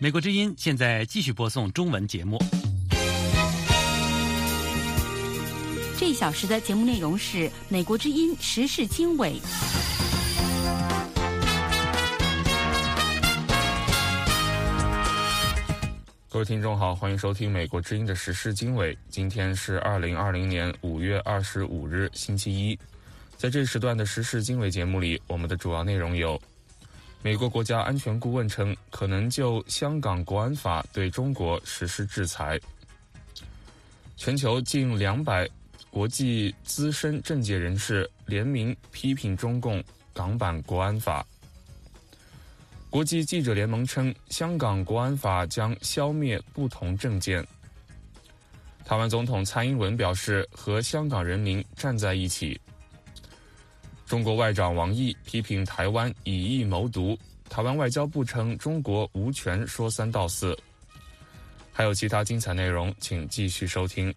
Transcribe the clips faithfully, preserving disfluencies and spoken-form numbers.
美国之音现在继续播送中文节目。 这一小时的节目内容是美国之音时事经纬。 各位听众好，欢迎收听美国之音的时事经纬。今天是二零二零年五月二十五日星期一。在这时段的时事经纬节目里，我们的主要内容有：美国国家安全顾问称可能就香港国安法对中国实施制裁；全球近两百国际资深政界人士联名批评中共港版国安法；国际记者联盟称香港国安法将消灭不同政见；台湾总统蔡英文表示和香港人民站在一起；中国外长王毅批评台湾以意谋独，台湾外交部称中国无权说三道四。还有其他精彩内容，请继续收听。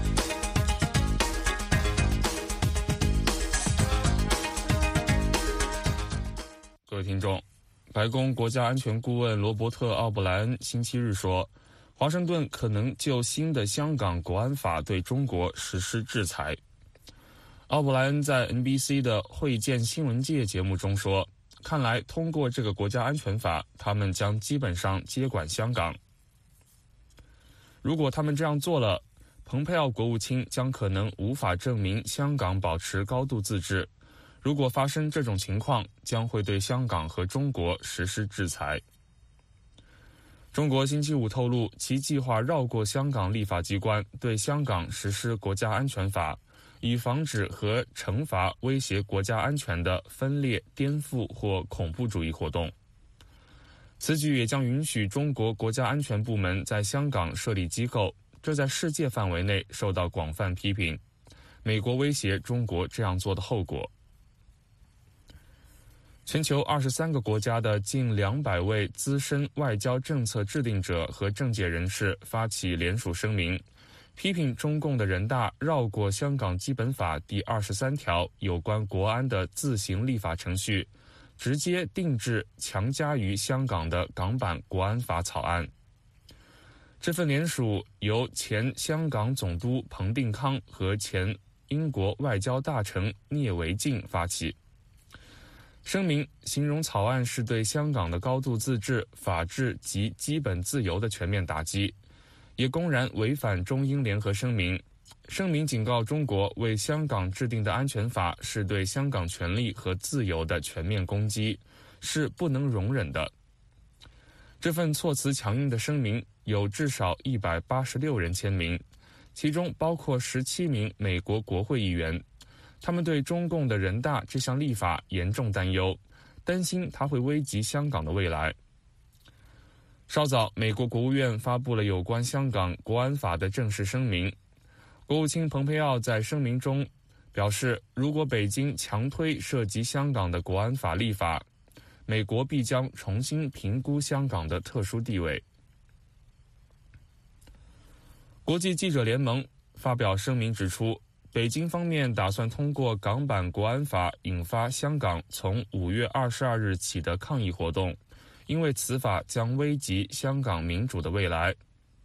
各位听众，白宫国家安全顾问罗伯特·奥布莱恩星期日说，华盛顿可能就新的香港国安法对中国实施制裁。奥布莱恩在 N B C 的会见新闻界节目中说，看来通过这个国家安全法，他们将基本上接管香港。如果他们这样做了，蓬佩奥国务卿将可能无法证明香港保持高度自治。如果发生这种情况，将会对香港和中国实施制裁。中国星期五透露，其计划绕过香港立法机关，对香港实施国家安全法，以防止和惩罚威胁国家安全的分裂、颠覆或恐怖主义活动。此举也将允许中国国家安全部门在香港设立机构，这在世界范围内受到广泛批评。美国威胁中国这样做的后果。全球二十三个国家的近两百位资深外交政策制定者和政界人士发起联署声明，批评中共的人大绕过香港基本法第二十三条有关国安的自行立法程序，直接定制强加于香港的港版国安法草案。这份联署由前香港总督彭定康和前英国外交大臣聂维静发起。声明形容草案是对香港的高度自治、法治及基本自由的全面打击，也公然违反中英联合声明。声明警告中国为香港制定的安全法是对香港权利和自由的全面攻击，是不能容忍的。这份措辞强硬的声明有至少一百八十六人签名，其中包括十七名美国国会议员。他们对中共的人大这项立法严重担忧，担心它会危及香港的未来。稍早，美国国务院发布了有关香港国安法的正式声明。国务卿蓬佩奥在声明中表示，如果北京强推涉及香港的国安法立法，美国必将重新评估香港的特殊地位。国际记者联盟发表声明指出，北京方面打算通过港版国安法引发香港从五月二十二日起的抗议活动，因为此法将危及香港民主的未来。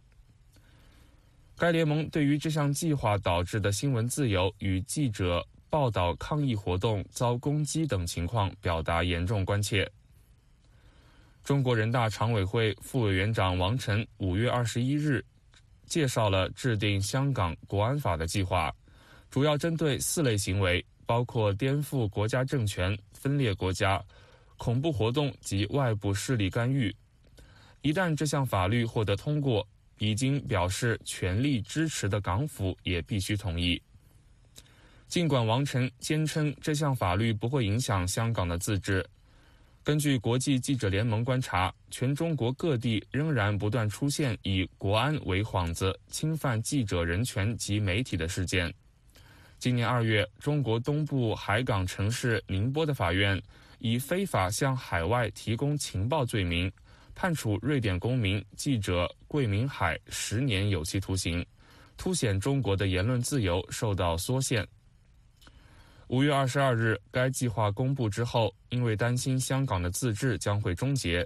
该联盟对于这项计划导致的新闻自由与记者报道抗议活动遭攻击等情况表达严重关切。中国人大常委会副委员长王晨五月二十一日介绍了制定香港国安法的计划，主要针对四类行为，包括颠覆国家政权、分裂国家、恐怖活动及外部势力干预。一旦这项法律获得通过，已经表示全力支持的港府也必须同意。尽管王晨坚称这项法律不会影响香港的自治，根据国际记者联盟观察，全中国各地仍然不断出现以国安为幌子侵犯记者人权及媒体的事件。今年二月，中国东部海港城市宁波的法院以非法向海外提供情报罪名，判处瑞典公民记者桂明海十年有期徒刑，凸显中国的言论自由受到缩限。五月二十二日，该计划公布之后，因为担心香港的自治将会终结，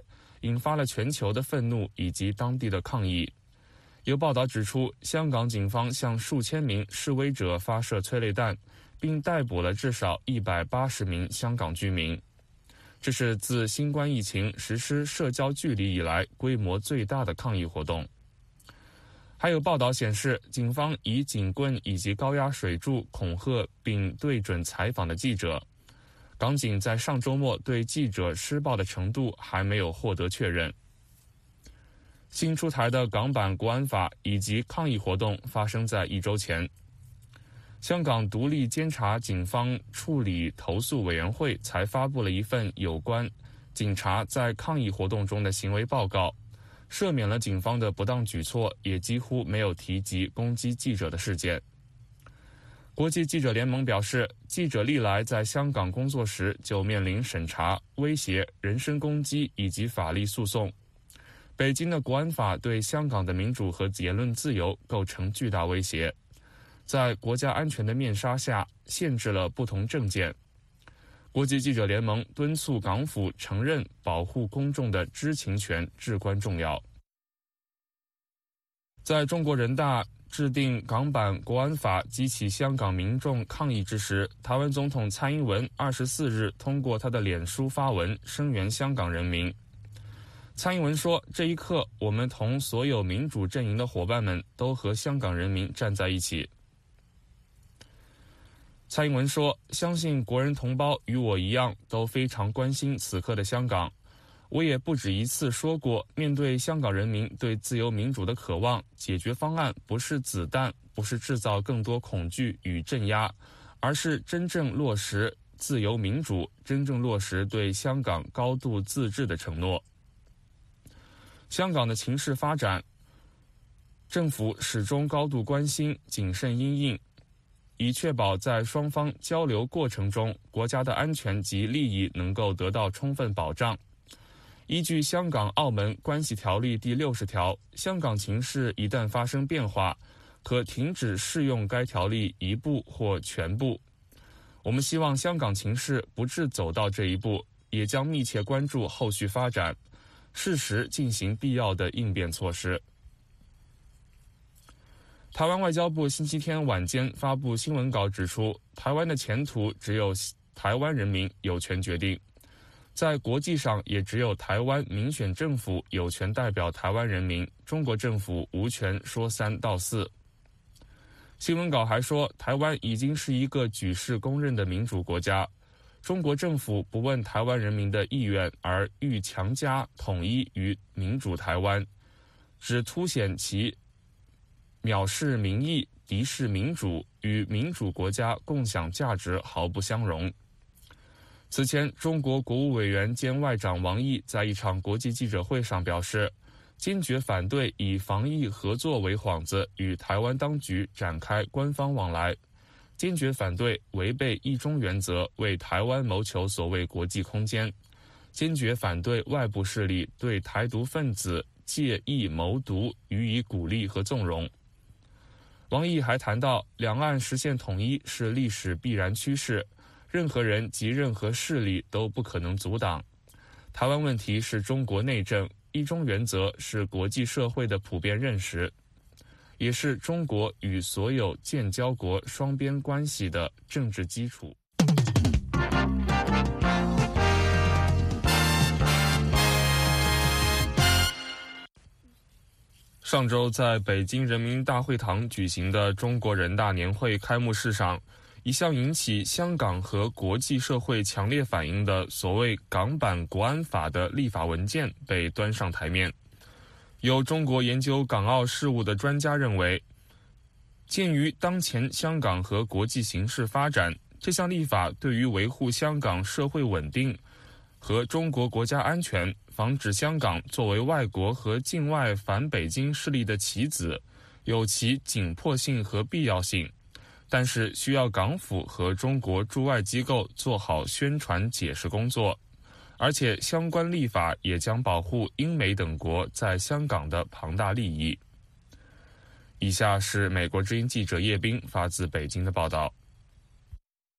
引发了全球的愤怒以及当地的抗议。有报道指出，香港警方向数千名示威者发射催泪弹，并逮捕了至少一百八十名香港居民。这是自新冠疫情实施社交距离以来规模最大的抗议活动。还有报道显示，警方以警棍以及高压水柱恐吓并对准采访的记者。港警在上周末对记者施暴的程度还没有获得确认。新出台的港版国安法以及抗议活动发生在一周前。香港独立监察警方处理投诉委员会才发布了一份有关警察在抗议活动中的行为报告，赦免了警方的不当举措，也几乎没有提及攻击记者的事件。国际记者联盟表示，记者历来在香港工作时就面临审查、威胁、人身攻击以及法律诉讼。北京的国安法对香港的民主和言论自由构成巨大威胁，在国家安全的面纱下限制了不同政见。国际记者联盟敦促港府承认保护公众的知情权至关重要。在中国人大制定港版国安法激起香港民众抗议之时，台湾总统蔡英文二十四日通过他的脸书发文声援香港人民。蔡英文说，这一刻我们同所有民主阵营的伙伴们都和香港人民站在一起。蔡英文说，相信国人同胞与我一样都非常关心此刻的香港。我也不止一次说过，面对香港人民对自由民主的渴望，解决方案不是子弹，不是制造更多恐惧与镇压，而是真正落实自由民主，真正落实对香港高度自治的承诺。香港的情势发展，政府始终高度关心，谨慎因应，以确保在双方交流过程中，国家的安全及利益能够得到充分保障。依据《香港澳门关系条例》第六十条，香港情势一旦发生变化，可停止适用该条例一部或全部。我们希望香港情势不致走到这一步，也将密切关注后续发展，适时进行必要的应变措施。台湾外交部星期天晚间发布新闻稿指出，台湾的前途只有台湾人民有权决定，在国际上也只有台湾民选政府有权代表台湾人民，中国政府无权说三道四。新闻稿还说，台湾已经是一个举世公认的民主国家，中国政府不问台湾人民的意愿而欲强加统一于民主台湾，只凸显其藐视民意、敌视民主，与民主国家共享价值毫不相容。此前，中国国务委员兼外长王毅在一场国际记者会上表示，坚决反对以防疫合作为幌子与台湾当局展开官方往来，坚决反对违背一中原则为台湾谋求所谓国际空间，坚决反对外部势力对台独分子借意谋独予以鼓励和纵容。王毅还谈到，两岸实现统一是历史必然趋势，任何人及任何势力都不可能阻挡。台湾问题是中国内政，一中原则是国际社会的普遍认识，也是中国与所有建交国双边关系的政治基础。上周在北京人民大会堂举行的中国人大年会开幕式上，一向引起香港和国际社会强烈反应的所谓港版国安法的立法文件被端上台面。有中国研究港澳事务的专家认为，鉴于当前香港和国际形势发展，这项立法对于维护香港社会稳定和中国国家安全，防止香港作为外国和境外反北京势力的棋子，有其紧迫性和必要性，但是需要港府和中国驻外机构做好宣传解释工作，而且相关立法也将保护英美等国在香港的庞大利益。以下是美国之音记者叶冰发自北京的报道。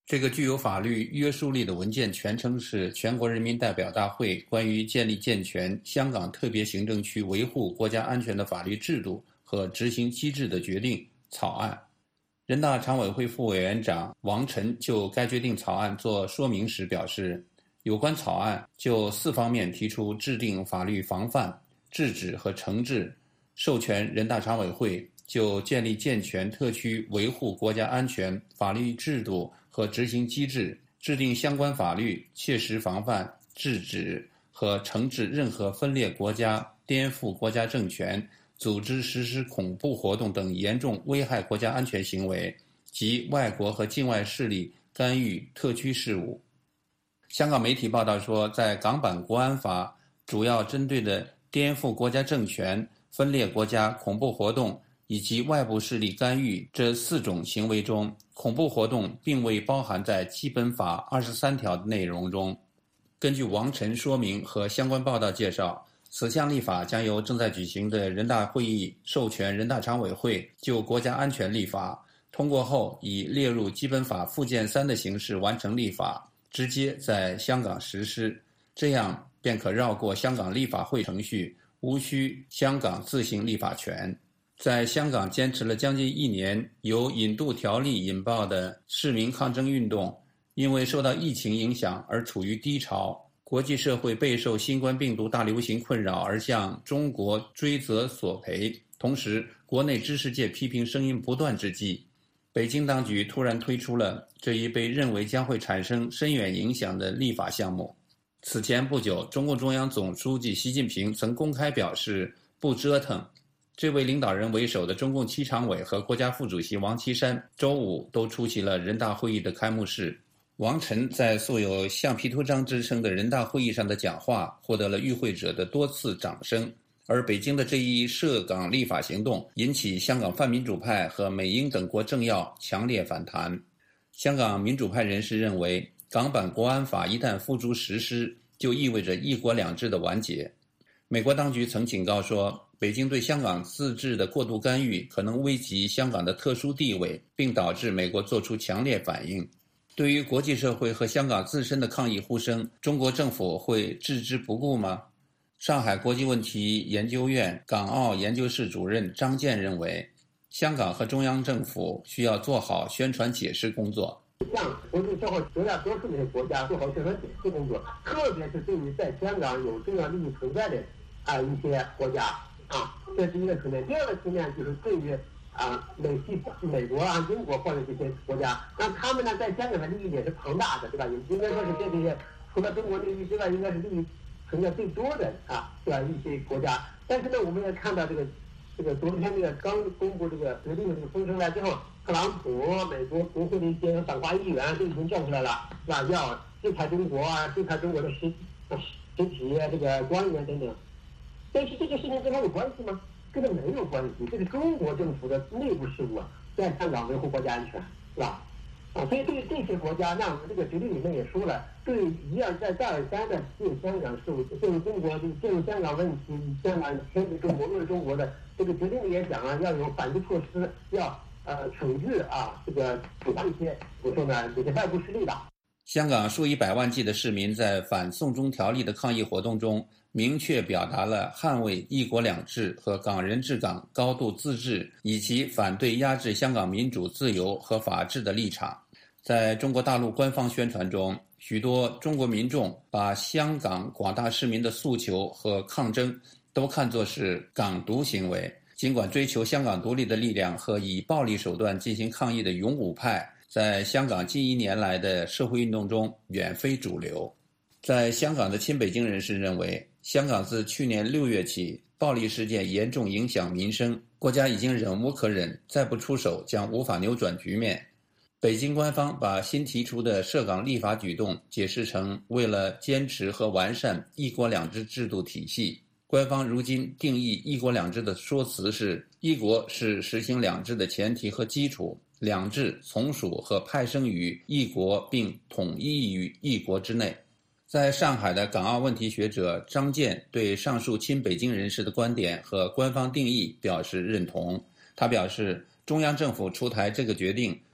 这个具有法律约束力的文件全称是《全国人民代表大会关于建立健全香港特别行政区维护国家安全的法律制度和执行机制的决定》草案。人大常委会副委员长王晨就该决定草案作说明时表示，有关草案就四方面提出制定法律防范、制止和惩治，授权人大常委会就建立健全特区维护国家安全法律制度和执行机制，制定相关法律，切实防范、制止和惩治任何分裂国家、颠覆国家政权、组织实施恐怖活动等严重危害国家安全行为及外国和境外势力干预特区事务。香港媒体报道说，在港版国安法主要针对的颠覆国家政权、分裂国家、恐怖活动以及外部势力干预这四种行为中，恐怖活动并未包含在基本法二十三条的内容中。根据王晨说明和相关报道介绍，此项立法将由正在举行的人大会议授权人大常委会就国家安全立法，通过后以列入基本法附件三的形式完成立法，直接在香港实施，这样便可绕过香港立法会程序，无需香港自行立法权。在香港坚持了将近一年由引渡条例引爆的市民抗争运动，因为受到疫情影响而处于低潮，国际社会备受新冠病毒大流行困扰而向中国追责索赔，同时国内知识界批评声音不断之际，北京当局突然推出了这一被认为将会产生深远影响的立法项目。此前不久，中共中央总书记习近平曾公开表示不折腾。这位领导人为首的中共七常委和国家副主席王岐山周五都出席了人大会议的开幕式。王晨在素有橡皮图章之称的人大会议上的讲话获得了与会者的多次掌声，而北京的这一涉港立法行动引起香港泛民主派和美英等国政要强烈反弹。香港民主派人士认为，港版国安法一旦付诸实施，就意味着一国两制的完结。美国当局曾警告说，北京对香港自治的过度干预可能危及香港的特殊地位，并导致美国做出强烈反应。对于国际社会和香港自身的抗议呼声，中国政府会置之不顾吗？上海国际问题研究院港澳研究室主任张健认为，香港和中央政府需要做好宣传解释工作。 向国际社会绝大多数的国家做好宣传解释工作，特别是对于在香港有重要利益存在的啊一些国家啊，这是一个层面。第二个层面就是对于啊美系美国啊、英国或者这些国家，那他们呢在香港的利益也是庞大的，对吧？应该说是这些除了中国利益之外，应该是利益存在最多的啊，对吧？一些国家。但是呢，我们也看到这个这个昨天这个刚公布这个决定的这个风声来之后，特朗普、美国国会的一些反华议员都已经叫出来了，是吧？要制裁中国啊，制裁中国的实实体这个官员等等。但是这个事情跟他有关系吗？跟他没有关系，这是中国政府的内部事务啊，在香港维护国家安全，是吧？啊，所以对于这些国家，那我们这个决定里面也说了，对一而再、再而三的介入香港事务、介入中国、介入香港问题、香港牵制中国、论中国的这个决定里也讲了，要有反制措施，要呃惩治啊这个处罚一些我说呢这些外部势力吧。 香港数以百万计的市民在反送中条例的抗议活动中，明确表达了捍卫一国两制和港人治港、高度自治，以及反对压制香港民主自由和法治的立场。在中国大陆官方宣传中，许多中国民众把香港广大市民的诉求和抗争都看作是港独行为。尽管追求香港独立的力量和以暴力手段进行抗议的勇武派，在香港近一年来的社会运动中远非主流。在香港的亲北京人士认为，香港自去年六月起，暴力事件严重影响民生，国家已经忍无可忍，再不出手将无法扭转局面。北京官方把新提出的涉港立法举动解释成为了坚持和完善一国两制制度体系。官方如今定义一国两制的说辞是，一国是实行两制的前提和基础，两制从属和派生于一国并统一于一国之内。在上海的港澳问题学者张健对上述亲北京人士的观点和官方定义表示认同。他表示，中央政府出台这个决定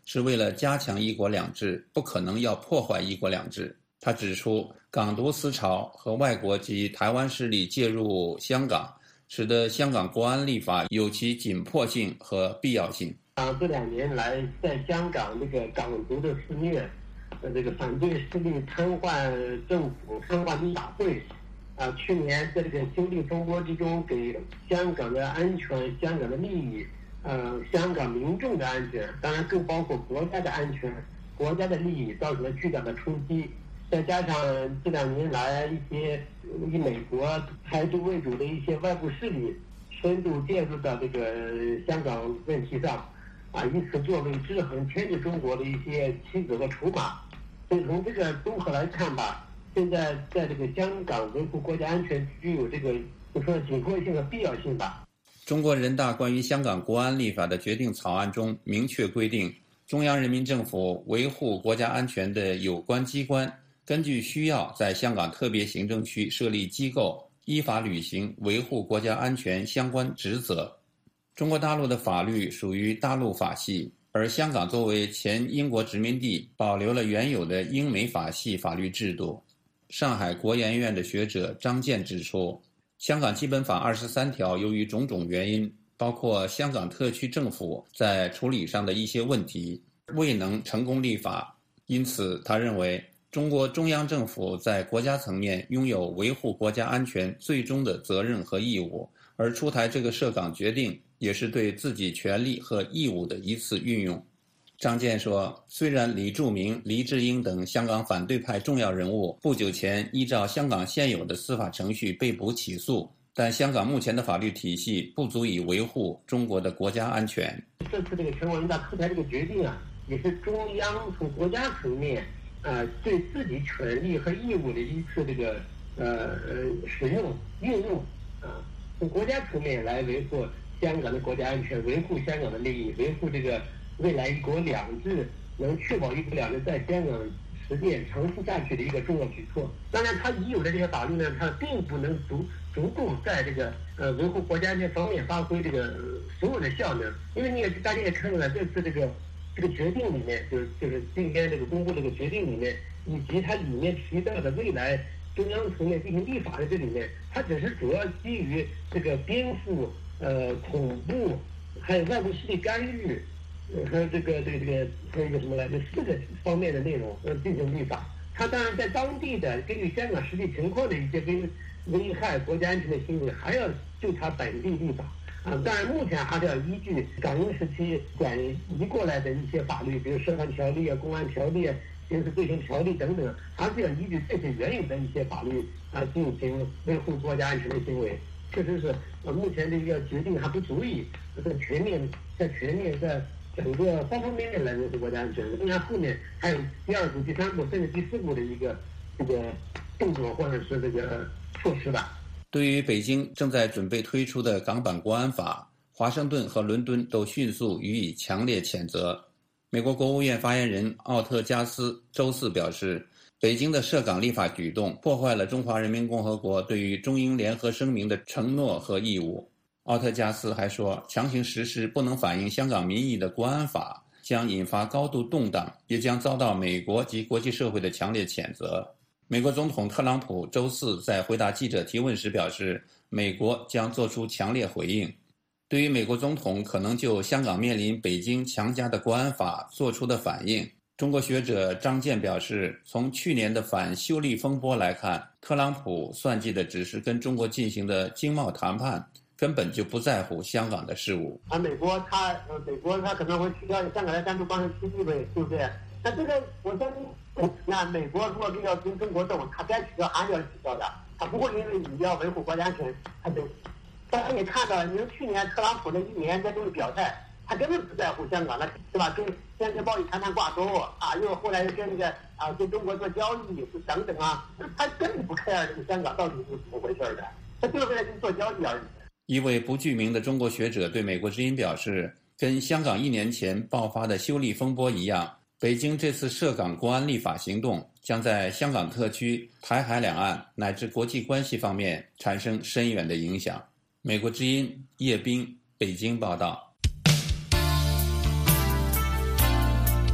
是为了加强一国两制，不可能要破坏一国两制。他指出，港独思潮和外国及台湾势力介入香港，使得香港国安立法有其紧迫性和必要性。 啊，这两年来，在香港这个港独的肆虐，呃，这个反对势力瘫痪政府、瘫痪立法会，啊，去年在这个修例风波之中，给香港的安全、香港的利益，呃，香港民众的安全，当然更包括国家的安全、国家的利益，造成了巨大的冲击。再加上这两年来一些以美国台独为主的一些外部势力深度介入到这个香港问题上，啊，以此作为制衡牵制中国的一些棋子和筹码。所以从这个综合来看吧，现在在这个香港维护国家安全具有这个就说紧迫性和必要性吧。 中国人大关于香港国安立法的决定草案中明确规定，中央人民政府维护国家安全的有关机关根据需要在香港特别行政区设立机构，依法履行维护国家安全相关职责。中国大陆的法律属于大陆法系，而香港作为前英国殖民地，保留了原有的英美法系法律制度。上海国研院的学者张健指出，香港基本法二十三条由于种种原因，包括香港特区政府在处理上的一些问题，未能成功立法。因此他认为，中国中央政府在国家层面拥有维护国家安全最终的责任和义务，而出台这个涉港决定也是对自己权利和义务的一次运用。张健说，虽然李柱铭、黎智英等香港反对派重要人物不久前依照香港现有的司法程序被捕起诉，但香港目前的法律体系不足以维护中国的国家安全。 这次这个全国人大出台这个决定啊，也是中央从国家层面呃，对自己权利和义务的一次这个呃呃使用运用啊，从国家层面来维护香港的国家安全，维护香港的利益，维护这个未来一国两制能确保一国两制在香港实践长期下去的一个重要举措。当然，它已有的这些法律呢，它并不能足足够在这个呃维护国家安全方面发挥这个、呃、所有的效能，因为你也大家也看到了这次这个。这个决定里面，就是就是今天这个公布这个决定里面，以及它里面提到的未来中央层面进行立法的这里面，它只是主要基于这个颠覆、呃恐怖，还有外部势力干预，呃还有这个这个这个还有一个什么来着四个方面的内容呃进行立法。它当然在当地的根据香港实际情况的一些危危害国家安全的行为，还要就它本地立法。啊，当然，目前还是要依据港英时期转移过来的一些法律，比如涉案条例啊、公安条例啊、刑事罪行条例等等，还是要依据这些原有的一些法律啊进行维护国家安全的行为。确实是，呃，目前这个决定还不足以在全面、在全面、在整个方方面面来维护国家安全。当然，后面还有第二步、第三步甚至第四步的一个这个动作或者是这个措施吧。 对于北京正在准备推出的港版国安法，华盛顿和伦敦都迅速予以强烈谴责。美国国务院发言人奥特加斯周四表示，北京的涉港立法举动破坏了中华人民共和国对于中英联合声明的承诺和义务。奥特加斯还说，强行实施不能反映香港民意的国安法将引发高度动荡，也将遭到美国及国际社会的强烈谴责。美国总统特朗普周四在回答记者提问时表示，美国将做出强烈回应。对于美国总统可能就香港面临北京强加的国安法做出的反应，中国学者张健表示，从去年的反修例风波来看，特朗普算计的只是跟中国进行的经贸谈判，根本就不在乎香港的事务。 啊，美国他呃，美国他可能会取消香港的单独办事区地位，对不对？那这个我相信。那美国如果要跟中国斗，他该取消还是要取消的，他不会因为你要维护国家安全，他就。当然也看到，你说去年特朗普那一年在这种表态，他根本不在乎香港了，对吧？跟坚持贸易谈判挂钩啊，又后来又跟那个啊跟中国做交易等等啊，他根本不 care 这个香港到底是怎么回事的，他就是为了跟做交易而已。 一位不具名的中国学者对美国之音表示，跟香港一年前爆发的修例风波一样，北京这次涉港国安立法行动将在香港特区、台海两岸乃至国际关系方面产生深远的影响。美国之音叶斌北京报道。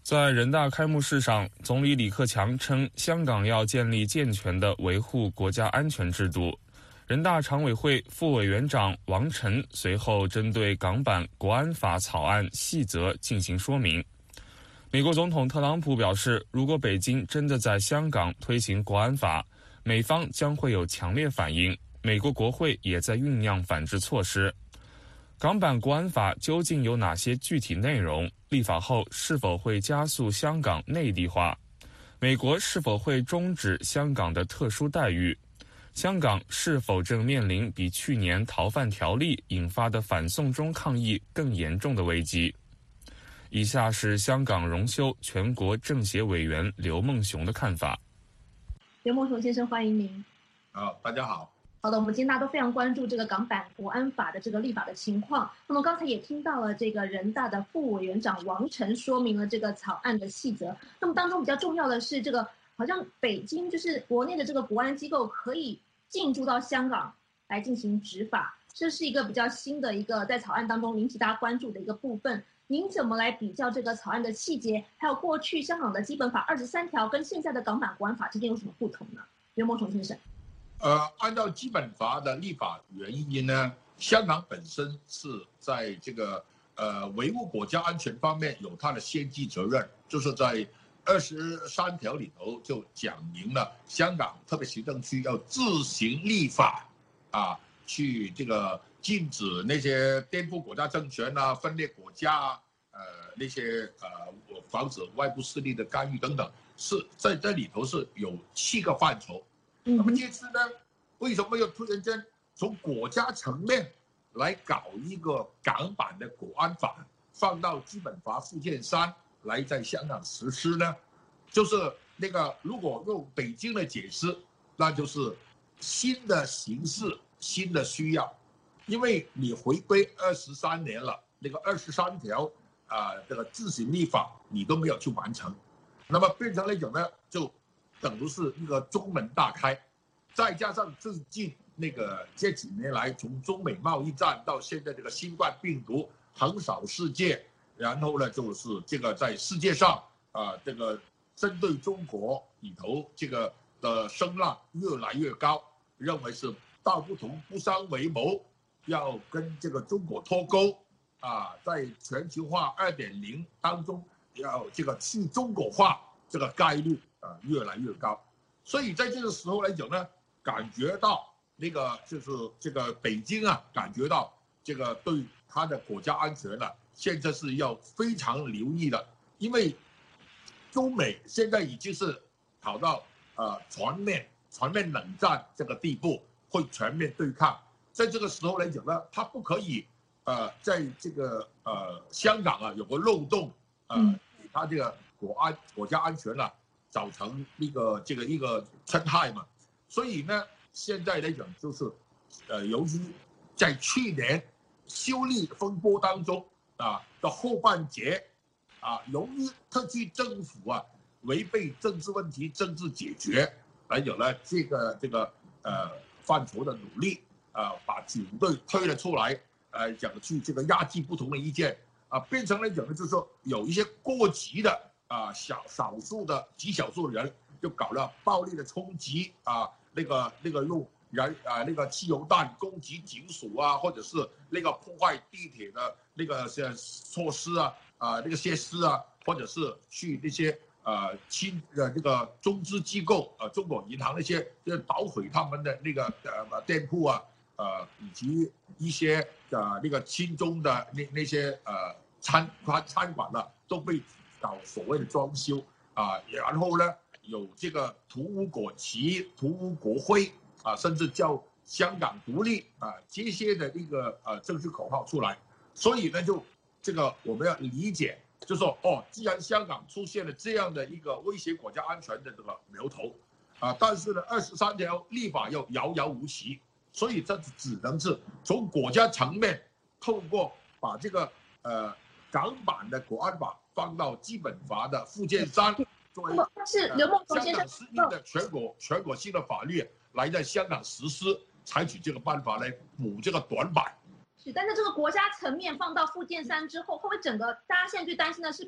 在人大开幕式上，总理李克强称，香港要建立健全的维护国家安全制度。人大常委会副委员长王晨随后针对港版国安法草案细则进行说明。美国总统特朗普表示，如果北京真的在香港推行国安法，美方将会有强烈反应，美国国会也在酝酿反制措施。港版国安法究竟有哪些具体内容？立法后是否会加速香港内地化？美国是否会终止香港的特殊待遇？香港是否正面临比去年逃犯条例引发的反送中抗议更严重的危机？以下是香港荣休全国政协委员刘梦熊的看法。 刘梦熊先生，欢迎您。 啊，大家好。 好的，我们今天大家都非常关注这个港版国安法的这个立法的情况。那么刚才也听到了这个人大的副委员长王晨说明了这个草案的细则。那么当中比较重要的是，这个好像北京就是国内的这个国安机构可以进驻到香港来进行执法，这是一个比较新的一个在草案当中引起大家关注的一个部分。您怎么来比较这个草案的细节，还有过去香港的基本法二十三条跟现在的港版国安法之间有什么不同呢？袁梦熊先生。 呃，按照基本法的立法原因呢，香港本身是在这个呃维护国家安全方面有它的先机责任，就是在二十三条里头就讲明了，香港特别行政区要自行立法啊，去这个禁止那些颠覆国家政权啊、分裂国家啊、呃那些呃防止外部势力的干预等等，是在这里头是有七个范畴。那么这次呢，为什么又突然间从国家层面来搞一个港版的国安法，放到基本法附件三来在香港实施呢？就是那个如果用北京的解释，那就是新的形势、新的需要，因为你回归二十三年了，那个二十三条啊、呃，这个自行立法你都没有去完成，那么变成那种呢，就等于是一个中门大开，再加上最近那个这几年来，从中美贸易战到现在这个新冠病毒横扫世界，然后呢就是这个在世界上啊、呃，这个针对中国里头这个的声浪越来越高，认为是道不同不相为谋，要跟这个中国脱钩啊，在全球化二点零当中要这个去中国化这个概率啊越来越高，所以在这个时候来讲呢，感觉到那个就是这个北京啊，感觉到这个对他的国家安全呢、啊，现在是要非常留意的，因为中美现在已经是跑到呃全面全面冷战这个地步，会全面对抗。在这个时候来讲呢，他不可以呃在这个呃香港啊有个漏洞，呃给他这个国安国家安全啊造成一个这个一个侵害嘛。所以呢，现在来讲就是，呃，由于在去年修例风波当中啊的后半截，啊，由于特区政府啊违背政治问题政治解决，来有了这个这个呃范畴的努力啊，把警队推了出来，呃，讲去这个压制不同的意见啊，变成了讲的就是说有一些过激的啊小少数的极少数的人就搞了暴力的冲击啊。那个那个用燃啊那个汽油弹攻击警署啊，或者是那个破坏地铁的那个些措施啊啊那个设施啊，或者是去那些呃亲呃那个中资机构呃中国银行那些就是捣毁他们的那个呃店铺啊呃以及一些呃那个亲中的那那些呃餐餐餐馆呢、啊、都被搞所谓的装修啊，然后呢。有这个图无国旗、图无国徽啊，甚至叫香港独立啊，这些的一个呃政治口号出来，所以呢，就这个我们要理解，就说哦，既然香港出现了这样的一个威胁国家安全的这个苗头啊，但是呢，二十三条立法又遥遥无期，所以这只能是从国家层面透过把这个呃港版的国安法放到基本法的附件三。 但是刘梦熊先生适应的全国全国性的法律来在香港实施，采取这个办法来补这个短板。 是，但是这个国家层面放到附件三之后，会不会整个大家现在最担心的是把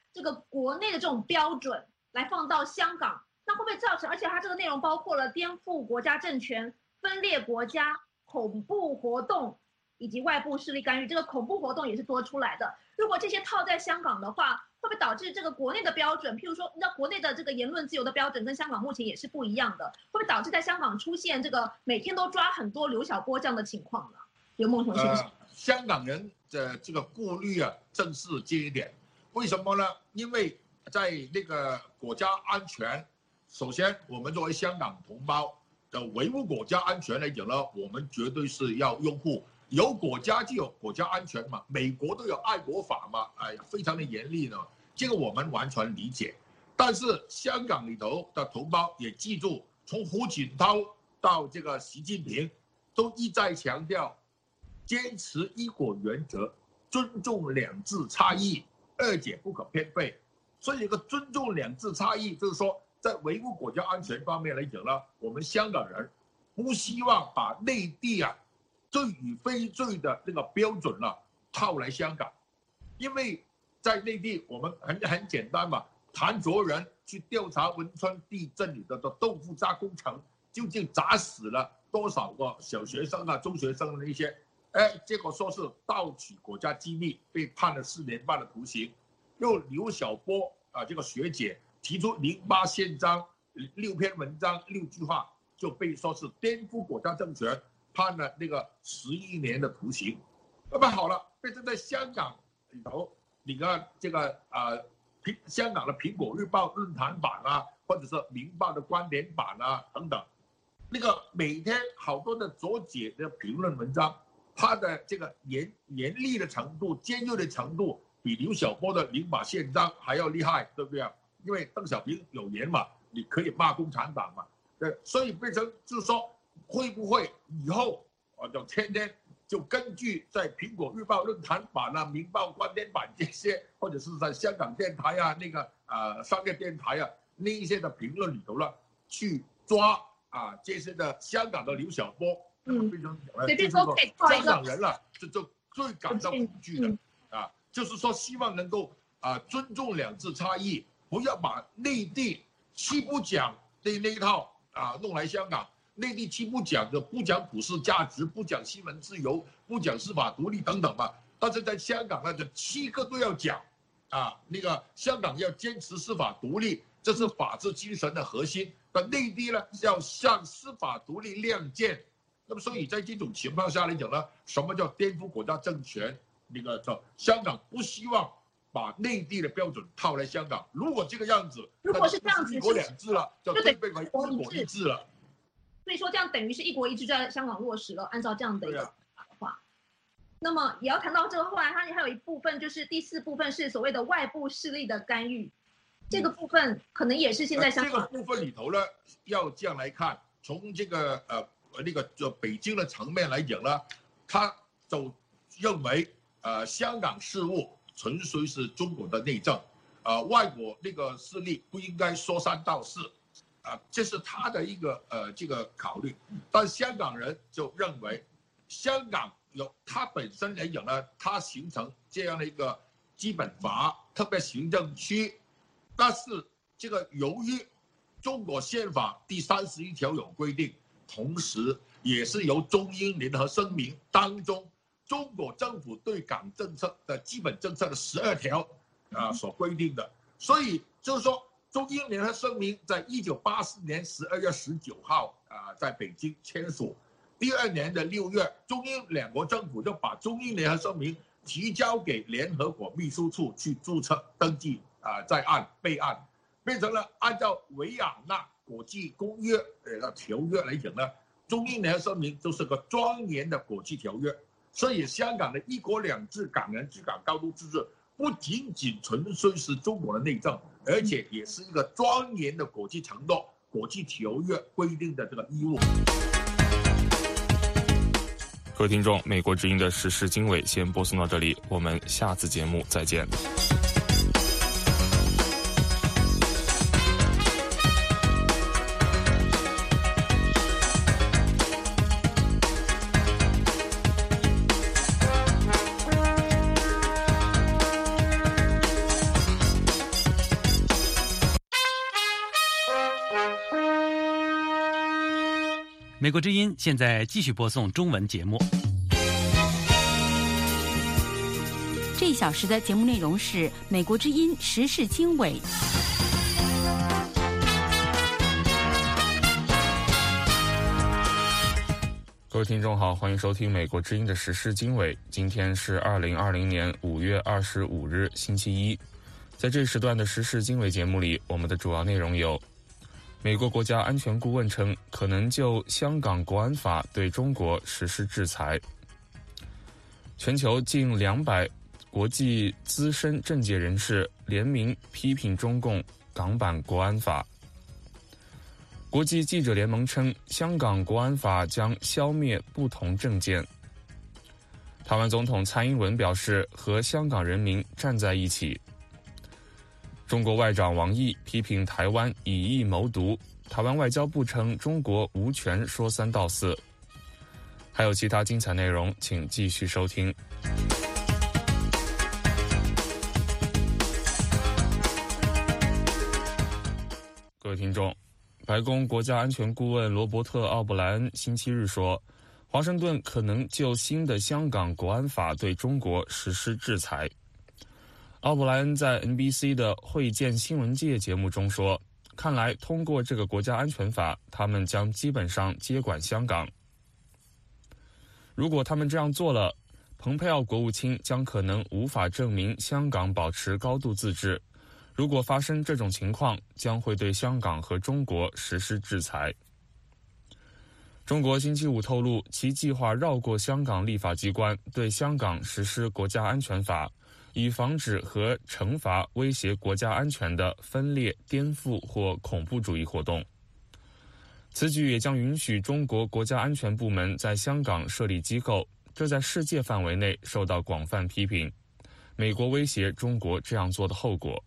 这个国内的这种标准来放到香港，那会不会造成？而且它这个内容包括了颠覆国家政权、分裂国家、恐怖活动以及外部势力干预。这个恐怖活动也是多出来的。如果这些套在香港的话，会不会导致这个国内的标准，譬如说，那国内的这个言论自由的标准跟香港目前也是不一样的，会不会导致在香港出现这个每天都抓很多刘晓波这样的情况呢？刘梦熊先生， 呃、香港人的这个顾虑啊，正是这一点。为什么呢？因为在那个国家安全，首先我们作为香港同胞的维护国家安全来讲呢，我们绝对是要拥护。有国家就有国家安全嘛，美国都有爱国法嘛，哎呀，非常的严厉呢，这个我们完全理解。但是香港里头的同胞也记住，从胡锦涛到这个习近平，都一再强调，坚持一国原则，尊重两制差异，二者不可偏废。所以，一个尊重两制差异，就是说，在维护国家安全方面来讲呢，我们香港人不希望把内地啊罪与非罪的这个标准呢、啊、套来香港，因为在内地我们很很简单嘛，谭卓人去调查汶川地震里的的豆腐渣工程，究竟砸死了多少个小学生啊、中学生的那些，哎，结果说是盗取国家机密，被判了四年半的徒刑。又刘晓波啊，这个学姐提出零八宪章六篇文章六句话，就被说是颠覆国家政权。判了那个十一年的徒刑，那么好了，变成在香港里头，你看这个呃，苹香港的苹果日报论坛版啊，或者是明报的观点版啊等等，那个每天好多的左解的评论文章，它的这个严严厉的程度、尖锐的程度，比刘晓波的零八宪章还要厉害，对不对啊？因为邓小平有言嘛，你可以骂共产党嘛，对，所以变成就是说。会不会以后啊，就天天就根据在苹果日报论坛版啊、明报观点版这些，或者是在香港电台啊、那个呃商业电台啊那一些的评论里头了，去抓啊这些的香港的刘晓波，嗯，变成随便说可以抓一个香港人了，这就最感到恐惧的、嗯、啊，就是说希望能够啊尊重两制差异，不要把内地七不讲的那一套啊弄来香港。内地七不讲的，不讲普世价值，不讲新闻自由，不讲司法独立等等嘛。但是在香港呢，这七个都要讲，啊，那个香港要坚持司法独立，这是法治精神的核心。但内地呢，要向司法独立亮剑。那么，所以在这种情况下来讲呢，什么叫颠覆国家政权？那个叫香港不希望把内地的标准套来香港。如果这个样子， 如果是这样子， 一国两制了，就对被为一国一制了。 所以说，这样等于是一国一制在香港落实了。按照这样的一个话，那么也要谈到这个。后来它还有一部分，就是第四部分是所谓的外部势力的干预，这个部分可能也是现在香港、 呃、这个部分里头呢，要这样来看，从这个呃那个就北京的层面来讲呢，他就认为呃香港事务纯粹是中国的内政，呃外国那个势力不应该说三道四。啊，这是他的一个呃这个考虑，但香港人就认为，香港有它本身来讲呢，它形成这样的一个基本法特别行政区，但是这个由于中国宪法第三十一条有规定，同时也是由中英联合声明当中中国政府对港政策的基本政策的十二条啊所规定的，所以就是说。中英联合声明在一九八四年十二月十九号啊，在北京签署。第二年的六月，中英两国政府就把中英联合声明提交给联合国秘书处去注册登记啊，在案备案，变成了按照维也纳国际公约的条约来讲呢，中英联合声明就是个庄严的国际条约。所以香港的一国两制、港人治港、高度自治。不仅仅纯粹是中国的内政，而且也是一个庄严的国际承诺、国际条约规定的这个义务。 各位听众，美国之音的时事经纬先播送到这里，我们下次节目再见。 美国之音现在继续播送中文节目。 这一小时的节目内容是美国之音时事经纬。 各位听众好，欢迎收听美国之音的时事经纬。今天是二零二零年五月二十五日星期一。在这时段的时事经纬节目里，我们的主要内容有：美国国家安全顾问称可能就香港国安法对中国实施制裁；全球近两百国际资深政界人士联名批评中共港版国安法；国际记者联盟称香港国安法将消灭不同政见；台湾总统蔡英文表示和香港人民站在一起；中国外长王毅批评台湾以疫谋独，台湾外交部称中国无权说三道四。还有其他精彩内容，请继续收听。各位听众，白宫国家安全顾问罗伯特·奥布莱恩星期日说，华盛顿可能就新的香港国安法对中国实施制裁。奥布莱恩在 N B C 的会见新闻界节目中说，看来通过这个国家安全法，他们将基本上接管香港。如果他们这样做了，蓬佩奥国务卿将可能无法证明香港保持高度自治。如果发生这种情况，将会对香港和中国实施制裁。中国星期五透露，其计划绕过香港立法机关，对香港实施国家安全法，以防止和惩罚威胁国家安全的分裂、颠覆或恐怖主义活动。此举也将允许中国国家安全部门在香港设立机构，这在世界范围内受到广泛批评。美国威胁中国这样做的后果。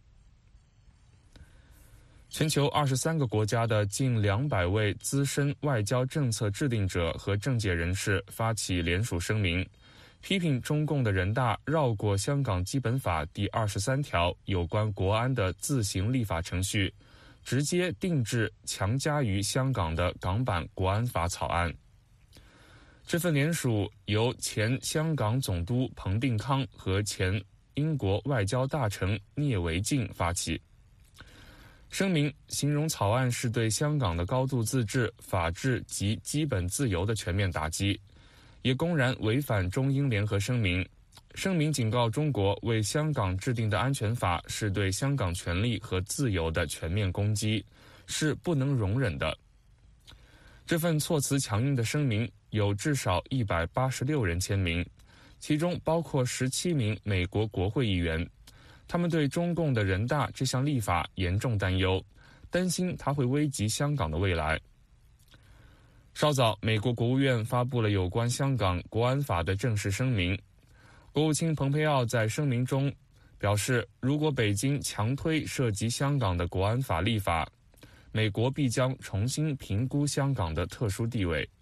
全球二十三个国家的近两百位资深外交政策制定者和政界人士发起联署声明，批评中共的人大绕过香港基本法第二十三条有关国安的自行立法程序，直接定制强加于香港的港版国安法草案。这份联署由前香港总督彭定康和前英国外交大臣聂维静发起。声明形容草案是对香港的高度自治、法治及基本自由的全面打击，也公然违反中英联合声明。声明警告中国为香港制定的安全法是对香港权利和自由的全面攻击，是不能容忍的。这份措辞强硬的声明有至少一百八十六人签名，其中包括十七名美国国会议员。他们对中共的人大这项立法严重担忧，担心它会危及香港的未来。稍早，美国国务院发布了有关香港国安法的正式声明。国务卿蓬佩奥在声明中表示，如果北京强推涉及香港的国安法立法，美国必将重新评估香港的特殊地位。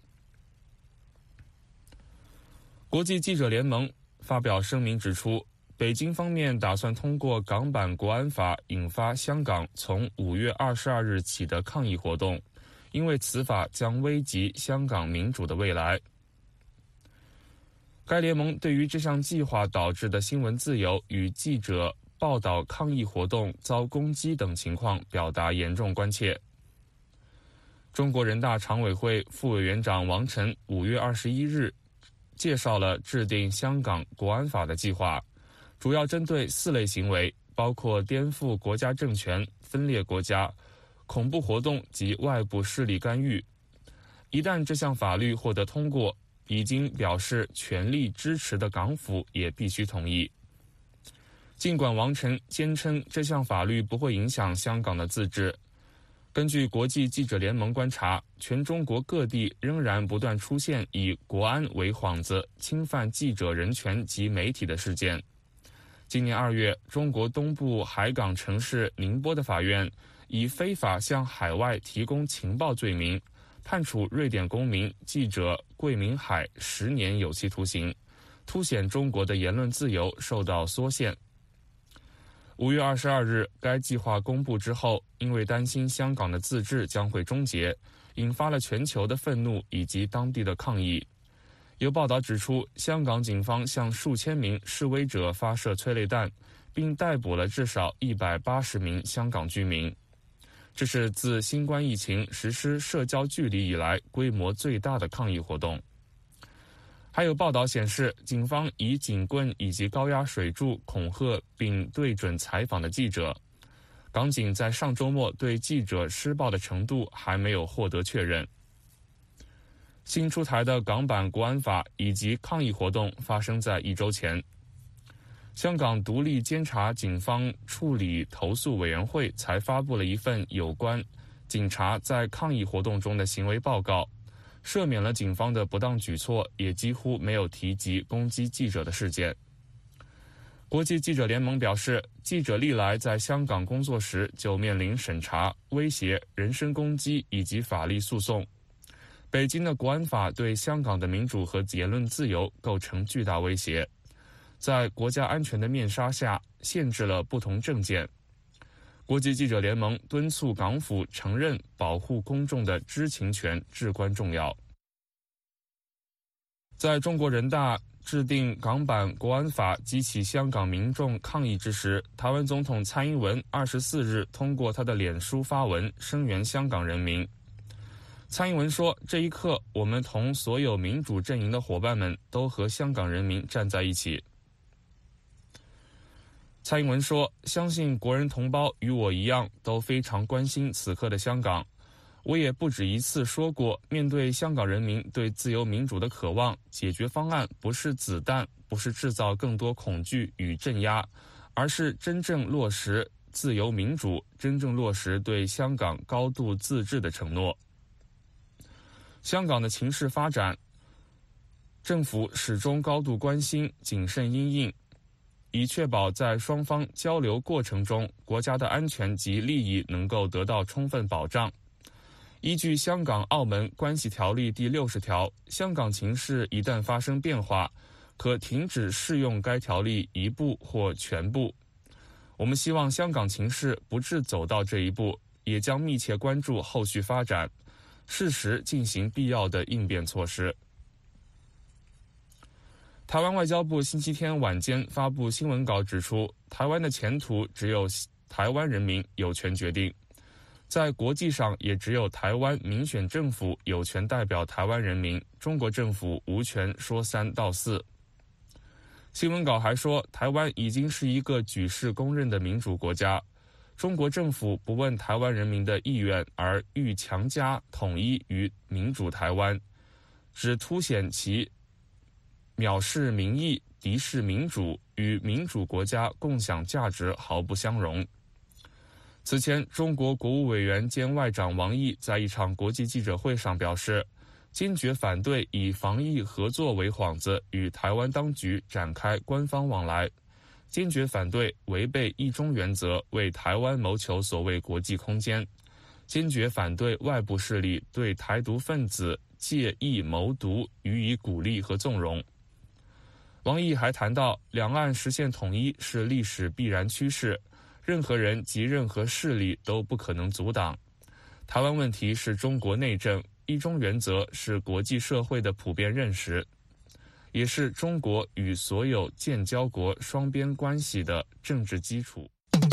国际记者联盟发表声明指出，北京方面打算通过港版国安法引发香港从五月二十二日起的抗议活动，因为此法将危及香港民主的未来。该联盟对于这项计划导致的新闻自由与记者报道抗议活动遭攻击等情况表达严重关切。中国人大常委会副委员长王晨五月二十一日介绍了制定香港国安法的计划，主要针对四类行为，包括颠覆国家政权、分裂国家、恐怖活动及外部势力干预。一旦这项法律获得通过，已经表示全力支持的港府也必须同意。尽管王晨坚称这项法律不会影响香港的自治，根据国际记者联盟观察，全中国各地仍然不断出现以国安为幌子侵犯记者人权及媒体的事件。今年二月，中国东部海港城市宁波的法院以非法向海外提供情报罪名，判处瑞典公民记者桂明海十年有期徒刑，凸显中国的言论自由受到缩限。五月二十二日，该计划公布之后，因为担心香港的自治将会终结， 引发了全球的愤怒以及当地的抗议。有报道指出，香港警方向数千名示威者发射催泪弹，并逮捕了至少一百八十名香港居民。这是自新冠疫情实施社交距离以来规模最大的抗议活动。还有报道显示，警方以警棍以及高压水柱恐吓并对准采访的记者。港警在上周末对记者施暴的程度还没有获得确认。新出台的港版国安法以及抗议活动发生在一周前。香港独立监察警方处理投诉委员会才发布了一份有关警察在抗议活动中的行为报告，赦免了警方的不当举措，也几乎没有提及攻击记者的事件。国际记者联盟表示，记者历来在香港工作时就面临审查、威胁、人身攻击以及法律诉讼。北京的国安法对香港的民主和言论自由构成巨大威胁，在国家安全的面纱下限制了不同政见。国际记者联盟敦促港府承认保护公众的知情权至关重要。在中国人大制定港版国安法激起香港民众抗议之时，台湾总统蔡英文二十四日通过他的脸书发文声援香港人民。蔡英文说，这一刻我们同所有民主阵营的伙伴们都和香港人民站在一起。蔡英文说，相信国人同胞与我一样都非常关心此刻的香港。我也不止一次说过，面对香港人民对自由民主的渴望，解决方案不是子弹，不是制造更多恐惧与镇压，而是真正落实自由民主，真正落实对香港高度自治的承诺。香港的情势发展，政府始终高度关心，谨慎因应，以确保在双方交流过程中，国家的安全及利益能够得到充分保障。依据《香港澳门关系条例》第六十条，香港情势一旦发生变化，可停止适用该条例一部或全部。我们希望香港情势不致走到这一步，也将密切关注后续发展，适时进行必要的应变措施。台湾外交部星期天晚间发布新闻稿指出，台湾的前途只有台湾人民有权决定，在国际上也只有台湾民选政府有权代表台湾人民，中国政府无权说三道四。新闻稿还说，台湾已经是一个举世公认的民主国家，中国政府不问台湾人民的意愿而欲强加统一于民主台湾，只凸显其藐视民意、敌视民主，与民主国家共享价值毫不相容。此前，中国国务委员兼外长王毅在一场国际记者会上表示，坚决反对以防疫合作为幌子与台湾当局展开官方往来，坚决反对违背一中原则为台湾谋求所谓国际空间，坚决反对外部势力对台独分子借意谋独予以鼓励和纵容。王毅还谈到，两岸实现统一是历史必然趋势，任何人及任何势力都不可能阻挡。台湾问题是中国内政，一中原则是国际社会的普遍认识，也是中国与所有建交国双边关系的政治基础。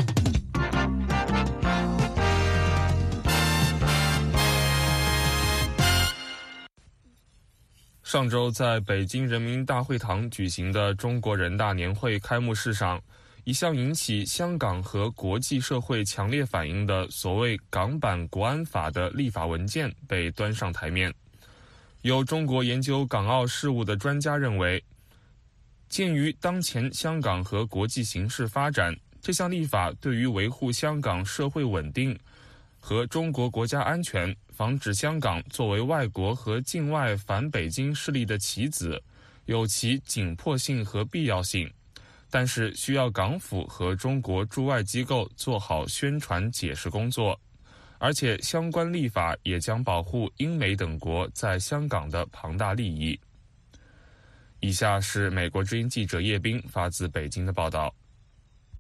上周在北京人民大会堂举行的中国人大年会开幕式上，一项引起香港和国际社会强烈反应的所谓港版国安法的立法文件被端上台面。有中国研究港澳事务的专家认为，鉴于当前香港和国际形势发展，这项立法对于维护香港社会稳定和中国国家安全，防止香港作为外国和境外反北京势力的棋子，有其紧迫性和必要性，但是需要港府和中国驻外机构做好宣传解释工作，而且相关立法也将保护英美等国在香港的庞大利益。以下是美国之音记者叶冰发自北京的报道。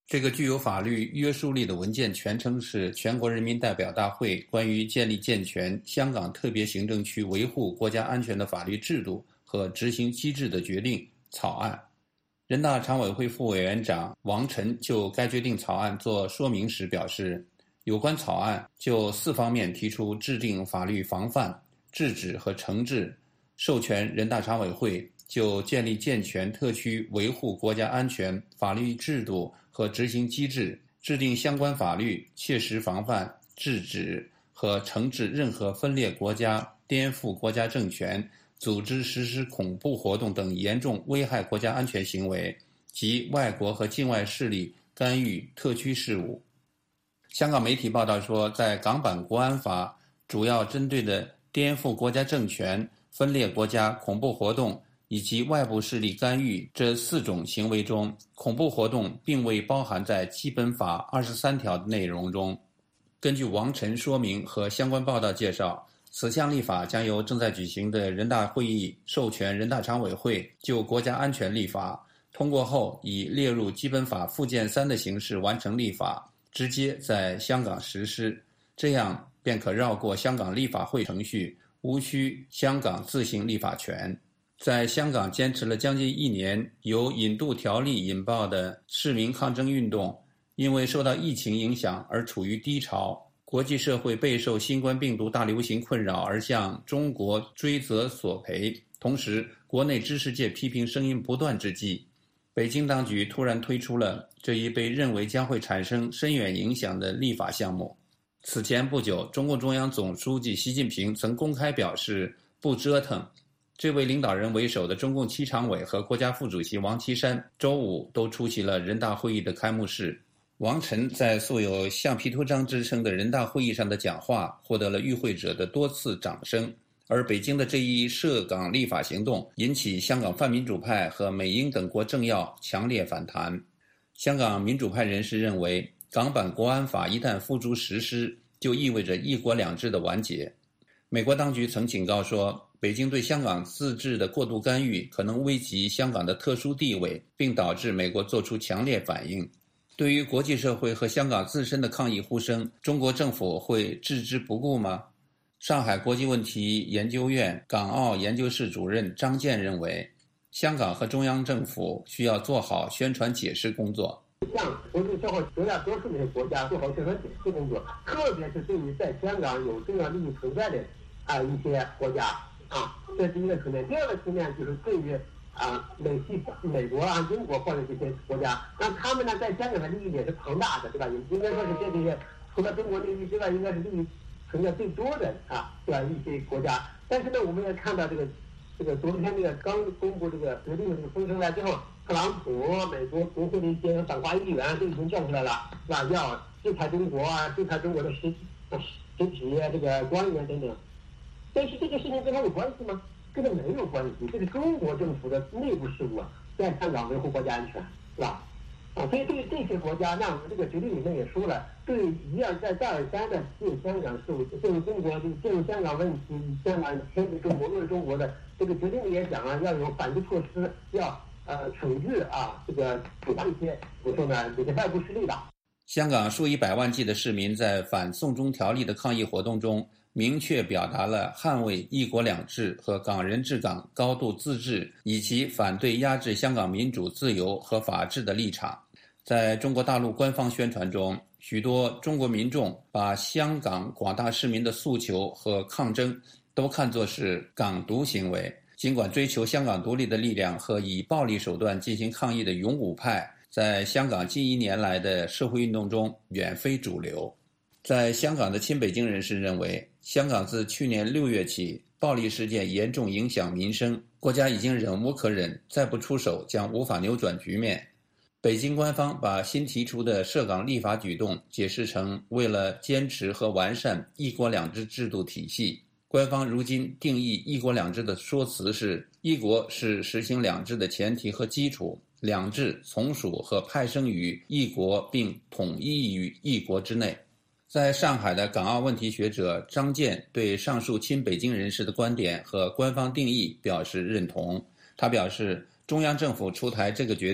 这个具有法律约束力的文件全称是《全国人民代表大会关于建立健全香港特别行政区维护国家安全的法律制度和执行机制的决定》草案。人大常委会副委员长王晨就该决定草案作说明时表示，有关草案就四方面提出制定法律防范、制止和惩治，授权人大常委会就建立健全特区维护国家安全法律制度和执行机制，制定相关法律，切实防范、制止和惩治任何分裂国家、颠覆国家政权、组织实施恐怖活动等严重危害国家安全行为及外国和境外势力干预特区事务。香港媒体报道说，在港版国安法主要针对的颠覆国家政权、分裂国家、恐怖活动以及外部势力干预这四种行为中，恐怖活动并未包含在基本法二十三条的内容中。根据王晨说明和相关报道介绍，此项立法将由正在举行的人大会议授权人大常委会就国家安全立法，通过后以列入基本法附件三的形式完成立法，直接在香港实施，这样便可绕过香港立法会程序，无需香港自行立法权。在香港坚持了将近一年由引渡条例引爆的市民抗争运动，因为受到疫情影响而处于低潮，国际社会备受新冠病毒大流行困扰而向中国追责索赔，同时国内知识界批评声音不断之际，北京当局突然推出了这一被认为将会产生深远影响的立法项目。此前不久，中共中央总书记习近平曾公开表示不折腾。这位领导人为首的中共七常委和国家副主席王岐山周五都出席了人大会议的开幕式。王晨在素有橡皮图章之称的人大会议上的讲话获得了与会者的多次掌声，而北京的这一涉港立法行动引起香港泛民主派和美英等国政要强烈反弹。香港民主派人士认为，港版国安法一旦付诸实施，就意味着一国两制的完结。美国当局曾警告说，北京对香港自治的过度干预可能危及香港的特殊地位，并导致美国做出强烈反应。对于国际社会和香港自身的抗议呼声，中国政府会置之不顾吗？上海国际问题研究院港澳研究室主任张健认为，香港和中央政府需要做好宣传解释工作。 向国际社会绝大多数的国家做好宣传解释工作，特别是对于在香港有重要利益存在的啊一些国家啊，这是一个层面。第二个层面就是对于啊美系美国啊、英国或者这些国家，那他们呢在香港的利益也是庞大的，对吧？应该说是这些除了中国利益之外，应该是利益存在最多的啊，对吧？一些国家。但是呢，我们也看到这个这个昨天这个刚公布这个决定这个风声来之后，特朗普美国国会的一些反华议员都已经站出来了，是吧？要制裁中国啊，制裁中国的实实体这个官员等等。但是这个事情跟他有关系吗？跟他没有关系，这是中国政府的内部事务啊，在香港维护国家安全，是吧？啊，所以对于这些国家，那我们这个决定里面也说了，对一而再、再而三的对香港事务、对中国、对香港问题、香港牵制中国、论中国的这个决定里也讲啊，要有反制措施，要呃惩治啊这个主张一些我说呢这些外部势力的。 香港数以百万计的市民在反送中条例的抗议活动中，明确表达了捍卫一国两制和港人治港高度自治，以及反对压制香港民主自由和法治的立场。在中国大陆官方宣传中，许多中国民众把香港广大市民的诉求和抗争都看作是港独行为。尽管追求香港独立的力量和以暴力手段进行抗议的勇武派，在香港近一年来的社会运动中远非主流。在香港的亲北京人士认为，香港自去年六月起，暴力事件严重影响民生，国家已经忍无可忍，再不出手将无法扭转局面。北京官方把新提出的涉港立法举动解释成为了坚持和完善一国两制制度体系。官方如今定义一国两制的说辞是，一国是实行两制的前提和基础，两制从属和派生于一国并统一于一国之内。在上海的港澳问题学者张健对上述亲北京人士的观点和官方定义表示认同。他表示，中央政府出台这个决定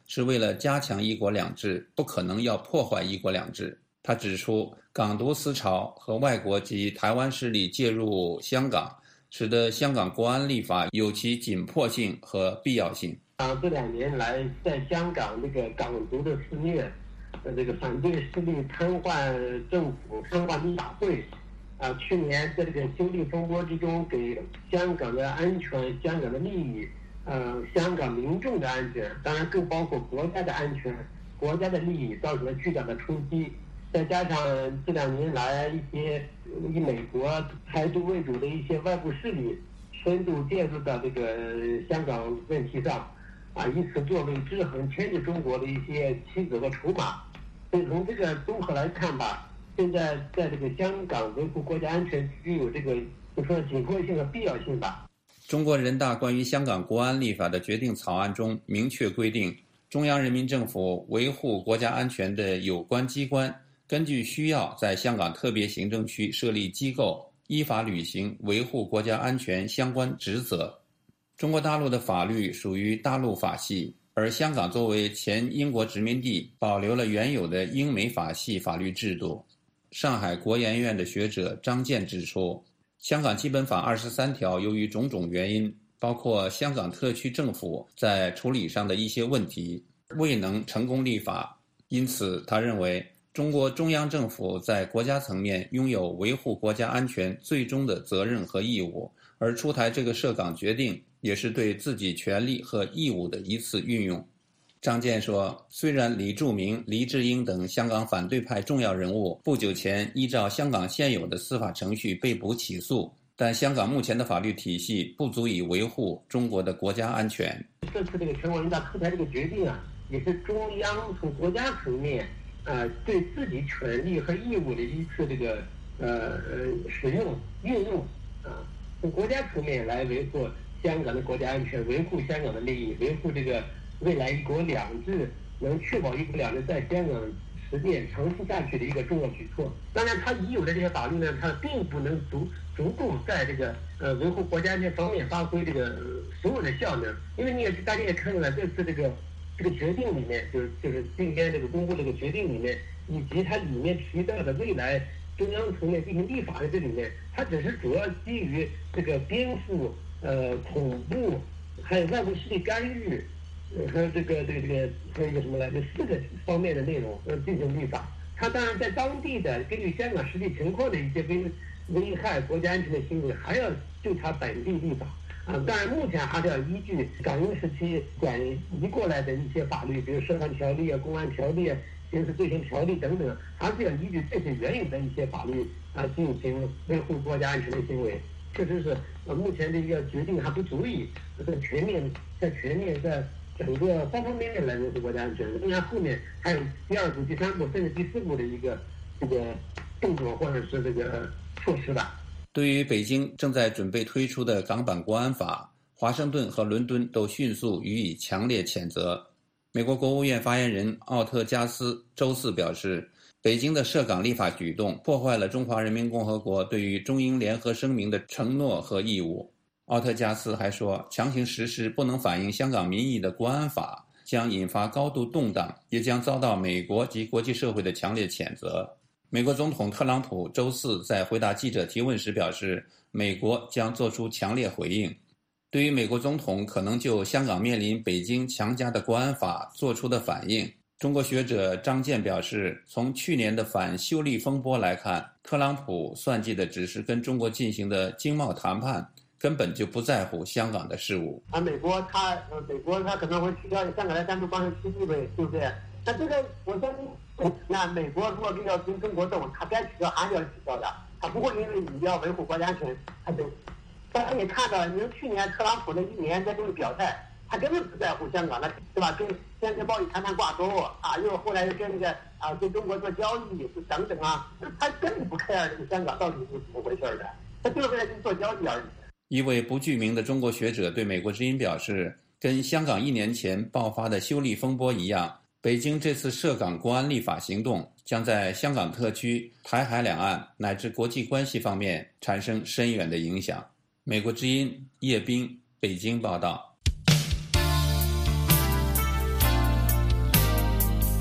是为了加强一国两制，不可能要破坏一国两制。他指出，港独思潮和外国及台湾势力介入香港，使得香港国安立法有其紧迫性和必要性。 啊，这两年来，在香港这个港独的肆虐，呃，这个反对势力瘫痪政府、瘫痪立法会，啊，去年在这个修例风波之中，给香港的安全、香港的利益，呃，香港民众的安全，当然更包括国家的安全、国家的利益，造成了巨大的冲击。再加上这两年来一些以美国台独为主的一些外部势力深度介入到这个香港问题上。啊，以此作为制衡牵制中国的一些棋子和筹码。所以从这个综合来看吧，现在在这个香港维护国家安全具有这个就说紧迫性和必要性吧。 中国人大关于香港国安立法的决定草案中明确规定，中央人民政府维护国家安全的有关机关，根据需要在香港特别行政区设立机构，依法履行维护国家安全相关职责。中国大陆的法律属于大陆法系，而香港作为前英国殖民地，保留了原有的英美法系法律制度。上海国研院的学者张健指出，香港基本法二十三条由于种种原因，包括香港特区政府在处理上的一些问题，未能成功立法。因此，他认为中国中央政府在国家层面拥有维护国家安全最终的责任和义务，而出台这个涉港决定也是对自己权利和义务的一次运用。张健说，虽然李柱铭、黎智英等香港反对派重要人物不久前依照香港现有的司法程序被捕起诉，但香港目前的法律体系不足以维护中国的国家安全。 这次这个全国人大出台这个决定啊，也是中央从国家层面呃对自己权利和义务的一次这个呃呃使用运用啊，从国家层面来维护香港的国家安全，维护香港的利益，维护这个未来一国两制能确保一国两制在香港实践长期下去的一个重要举措。当然，它已有的这些法律呢，它并不能足足够在这个呃维护国家安全方面发挥这个、呃、所有的效能，因为你也大家也看到了，这次这个这个决定里面，就是就是今天这个公布这个决定里面，以及它里面提到的未来中央层面进行立法的这里面，它只是主要基于这个颠覆、呃恐怖，还有外部势力干预。和这个这个这个还有一个什么来，这四个方面的内容呃进行立法。它当然在当地的根据香港实际情况的一些危危害国家安全的行为，还要就它本地立法啊。当然目前还是要依据港英时期转移过来的一些法律，比如涉案条例啊、公安条例啊、刑事罪行条例等等，还是要依据这些原有的一些法律啊进行维护国家安全的行为。确实是呃目前这个决定还不足以在全面在全面在。整个方方面面来维护国家安全，当然后面还有第二步、第三步甚至第四步的一个这个动作或者是这个措施吧。 对于北京正在准备推出的港版国安法，华盛顿和伦敦都迅速予以强烈谴责。美国国务院发言人奥特加斯周四表示，北京的涉港立法举动破坏了中华人民共和国对于中英联合声明的承诺和义务。奥特加斯还说，强行实施不能反映香港民意的国安法将引发高度动荡，也将遭到美国及国际社会的强烈谴责。美国总统特朗普周四在回答记者提问时表示，美国将做出强烈回应。对于美国总统可能就香港面临北京强加的国安法做出的反应，中国学者张健表示，从去年的反修例风波来看，特朗普算计的只是跟中国进行的经贸谈判，根本就不在乎香港的事务。 啊，美国他呃，美国他可能会取消香港的单独关系地位，对不对？那这个我相信，那美国如果要跟中国斗，他该取消还是要取消的，他不会因为你要维护国家安全，他就。大家也看到，你说去年特朗普那一年在这个表态，他根本不在乎香港的，对吧？跟香港贸易谈判挂钩啊，又后来又跟那个啊跟中国做交易等等啊，他根本不 care 这个香港到底是怎么回事的，他就是为了跟做交易而已。 一位不具名的中国学者对美国之音表示，跟香港一年前爆发的修例风波一样，北京这次涉港国安立法行动将在香港特区、台海两岸乃至国际关系方面产生深远的影响。美国之音叶斌北京报道。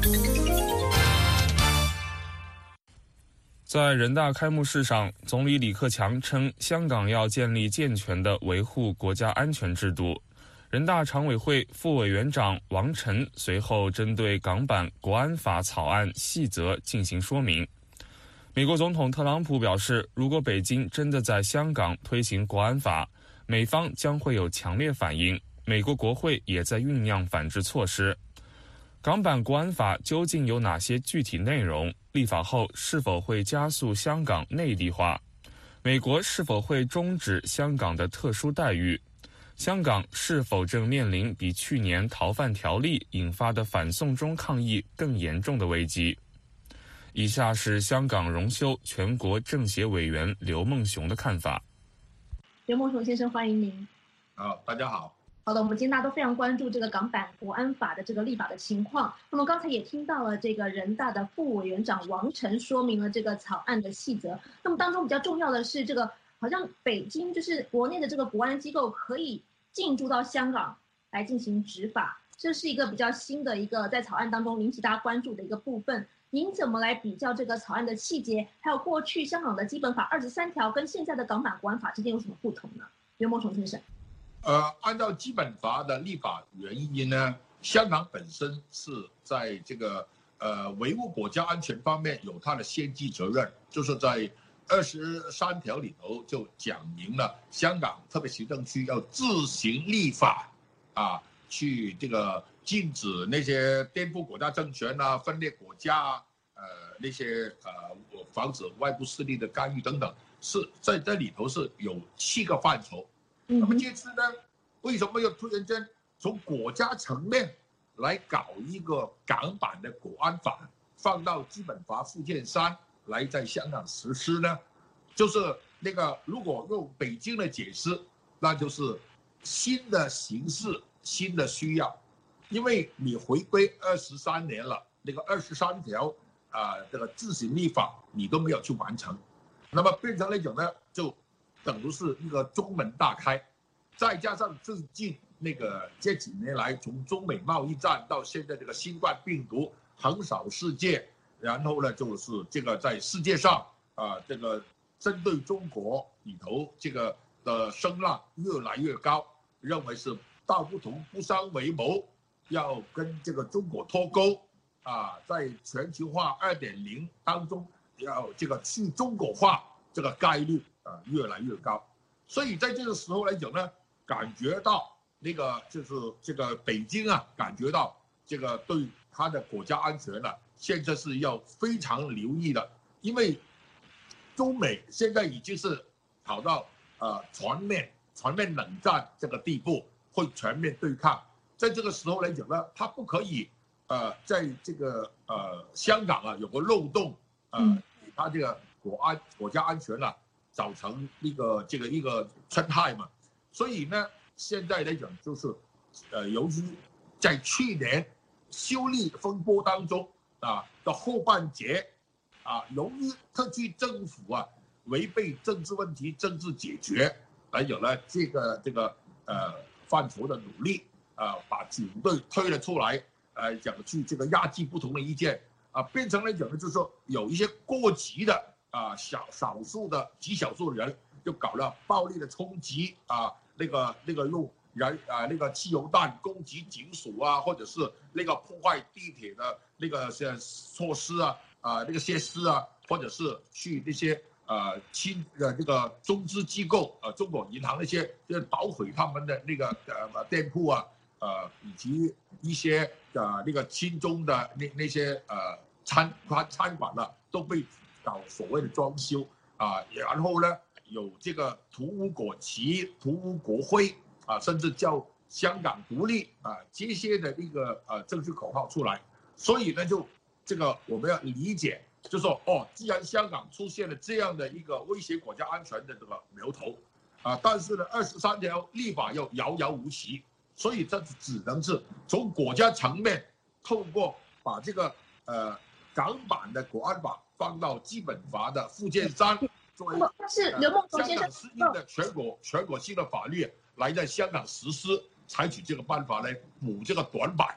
在人大开幕式上，总理李克强称，香港要建立健全的维护国家安全制度。人大常委会副委员长王晨随后针对港版国安法草案细则进行说明。美国总统特朗普表示，如果北京真的在香港推行国安法，美方将会有强烈反应。美国国会也在酝酿反制措施。港版国安法究竟有哪些具体内容？立法后是否会加速香港内地化？美国是否会终止香港的特殊待遇？香港是否正面临比去年逃犯条例引发的反送中抗议更严重的危机？以下是香港荣休全国政协委员刘梦熊的看法。 刘梦熊先生，欢迎您。 啊，大家好。 好的，我们今天大家都非常关注这个港版国安法的这个立法的情况。那么刚才也听到了这个人大的副委员长王晨说明了这个草案的细则。那么当中比较重要的是，这个好像北京就是国内的这个国安机构可以进驻到香港来进行执法，这是一个比较新的一个在草案当中引起大家关注的一个部分。您怎么来比较这个草案的细节，还有过去香港的基本法二十三条跟现在的港版国安法之间有什么不同呢？刘梦熊先生。 呃，按照基本法的立法原因呢，香港本身是在这个呃维护国家安全方面有它的先机责任，就是在二十三条里头就讲明了，香港特别行政区要自行立法啊，去这个禁止那些颠覆国家政权啊、分裂国家啊、呃那些呃防止外部势力的干预等等，是在这里头是有七个范畴。那么这次呢，为什么又突然间从国家层面来搞一个港版的国安法，放到基本法附件三来在香港实施呢？就是那个如果用北京的解释，那就是新的形势、新的需要，因为你回归二十三年了，那个二十三条啊、呃，这个自行立法你都没有去完成，那么变成那种呢，就等于是一个中门大开，再加上最近那个这几年来，从中美贸易战到现在这个新冠病毒横扫世界，然后呢就是这个在世界上啊、呃，这个针对中国里头这个的声浪越来越高，认为是道不同不相为谋，要跟这个中国脱钩啊，在全球化二点零当中要这个去中国化这个概率啊越来越高，所以在这个时候来讲呢，感觉到那个就是这个北京啊，感觉到这个对他的国家安全呢、啊，现在是要非常留意的，因为中美现在已经是跑到呃全面全面冷战这个地步，会全面对抗。在这个时候来讲呢，他不可以呃在这个呃香港啊有个漏洞，呃给他这个国安国家安全啊造成一个这个一个侵害嘛。所以呢，现在来讲就是，呃，由于在去年修例风波当中啊的后半截，啊，由于特区政府啊违背政治问题政治解决，来有了这个这个呃范畴的努力啊，把警队推了出来，呃，讲去这个压制不同的意见啊，变成来讲呢，就是说有一些过激的啊小少数的极少数的人，就搞了暴力的冲击啊。那个那个用燃啊那个汽油弹攻击警署啊，或者是那个破坏地铁的那个些措施啊啊那个设施啊，或者是去那些呃亲呃那个中资机构呃中国银行那些，就捣毁他们的那个呃店铺啊，呃以及一些呃那个亲中的那那些呃餐餐餐馆啊，都被搞所谓的装修啊，然后呢。有这个图污国旗、图污国徽啊，甚至叫香港独立啊，这些的一个呃政治口号出来，所以呢，就这个我们要理解，就说哦，既然香港出现了这样的一个威胁国家安全的这个苗头啊，但是呢，二十三条立法又遥遥无期，所以这只能是从国家层面透过把这个呃港版的国安法放到基本法的附件三。 但是刘梦熊先生， 香港适应的全国全国性的法律来在香港实施，采取这个办法来补这个短板。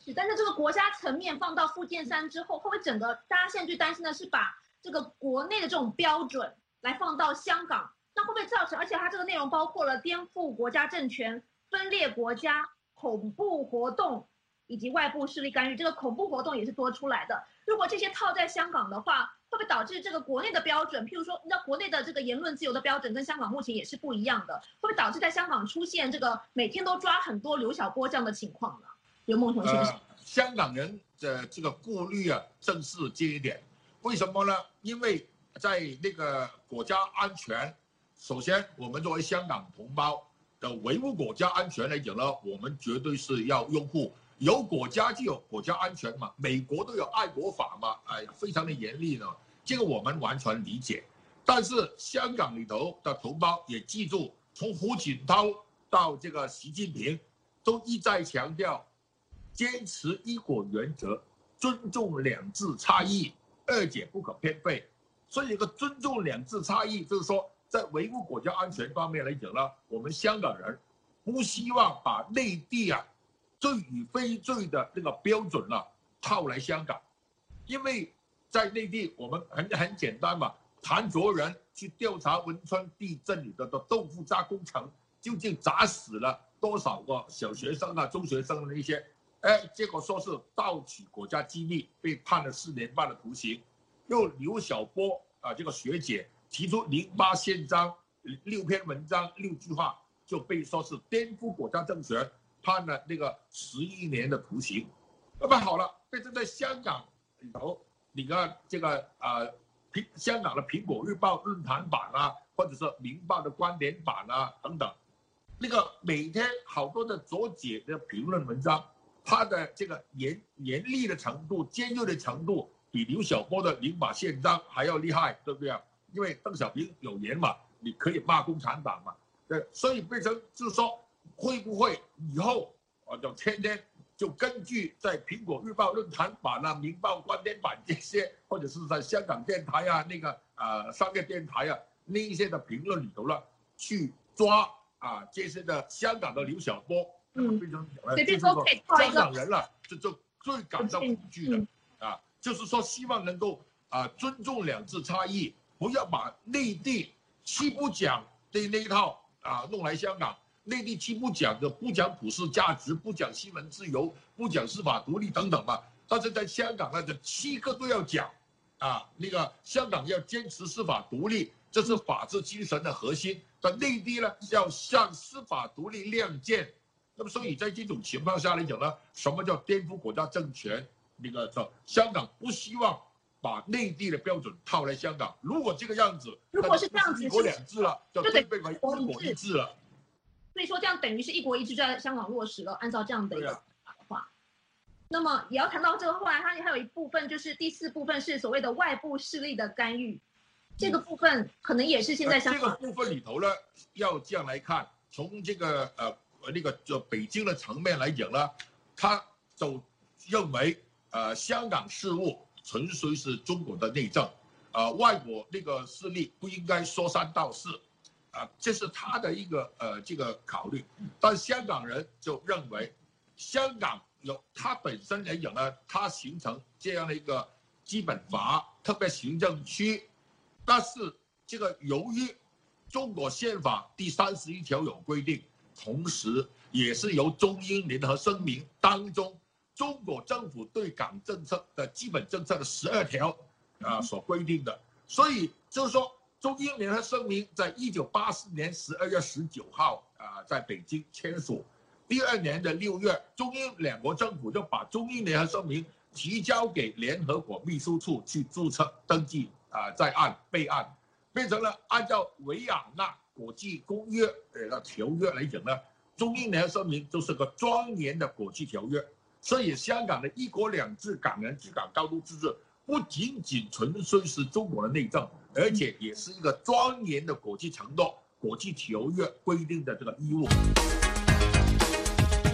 是，但是这个国家层面放到附件三之后，会不会整个大家现在最担心的是把这个国内的这种标准来放到香港，那会不会造成？而且它这个内容包括了颠覆国家政权、分裂国家、恐怖活动以及外部势力干预。这个恐怖活动也是多出来的。如果这些套在香港的话，会不会导致这个国内的标准，譬如说，那国内的这个言论自由的标准跟香港目前也是不一样的，会不会导致在香港出现这个每天都抓很多刘晓波这样的情况呢？刘梦熊先生， 呃，香港人的这个顾虑啊，正是这一点。为什么呢？因为在那个国家安全，首先我们作为香港同胞的维护国家安全来讲呢，我们绝对是要拥护。有国家就有国家安全嘛，美国都有爱国法嘛，哎，非常的严厉呢，这个我们完全理解。但是香港里头的同胞也记住，从胡锦涛到这个习近平，都一再强调，坚持一国原则，尊重两制差异，二者不可偏废。所以一个尊重两制差异，就是说在维护国家安全方面来讲呢，我们香港人不希望把内地啊罪与非罪的那个标准啊套来香港，因为在内地我们很很简单嘛，谭卓人去调查汶川地震里的的豆腐渣工程，究竟砸死了多少个小学生啊、中学生的一些，哎，结果说是盗取国家机密，被判了四年半的徒刑。又刘晓波啊，这个学姐提出零八宪章六篇文章六句话，就被说是颠覆国家政权。判了那个十一年的徒刑，那么好了，但是在香港里头，你看这个呃，苹香港的《苹果日报》论坛版啊，或者是《明报》的观点版啊等等，那个每天好多的左解的评论文章，它的这个严严厉的程度、尖锐的程度，比刘晓波的零八宪章还要厉害，对不对啊？因为邓小平有言嘛，你可以骂共产党嘛，对，所以变成就是说。会不会以后啊，就天天就根据在《苹果日报》论坛版啊、《明报》观点版这些，或者是在香港电台啊、那个呃商业电台啊那一些的评论里头了，去抓啊这些的香港的刘晓波，嗯，变成就是说香港人了，这就最感到恐惧的啊，就是说希望能够啊尊重两制差异，不要把内地七不讲的那一套啊弄来香港。内地七不讲的，不讲普世价值，不讲新闻自由，不讲司法独立等等嘛。但是在香港呢，这七个都要讲，啊，那个香港要坚持司法独立，这是法治精神的核心。但内地呢，要向司法独立亮剑。那么，所以在这种情况下来讲呢，什么叫颠覆国家政权？那个叫香港不希望把内地的标准套来香港。如果这个样子， 如果是这样子， 一国两制了，就变为一国一制了。 所以说，这样等于是一国一制在香港落实了。按照这样的一个话，那么也要谈到这个，后来它还有一部分就是第四部分是所谓的外部势力的干预，这个部分可能也是现在香港、 呃、这个部分里头呢，要这样来看，从这个呃那个就北京的层面来讲呢，他就认为呃香港事务纯粹是中国的内政，呃外国那个势力不应该说三道四。啊，这是他的一个呃这个考虑，但香港人就认为，香港有它本身来讲呢，它形成这样的一个基本法特别行政区，但是这个由于中国宪法第三十一条有规定，同时也是由中英联合声明当中中国政府对港政策的基本政策的十二条啊所规定的，所以就是说。中英联合声明在一九八四年十二月十九号啊、呃，在北京签署。第二年的六月，中英两国政府就把中英联合声明提交给联合国秘书处去注册登记啊、呃，在案备案，变成了按照维也纳国际公约的条约来讲呢，中英联合声明就是个庄严的国际条约。所以香港的一国两制、港人治港、高度自治，不仅仅纯粹是中国的内政。而且也是一个庄严的国际承诺、国际条约规定的这个义务。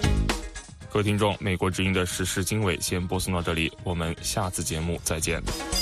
各位听众，美国之音的时事经纬先播送到这里，我们下次节目再见。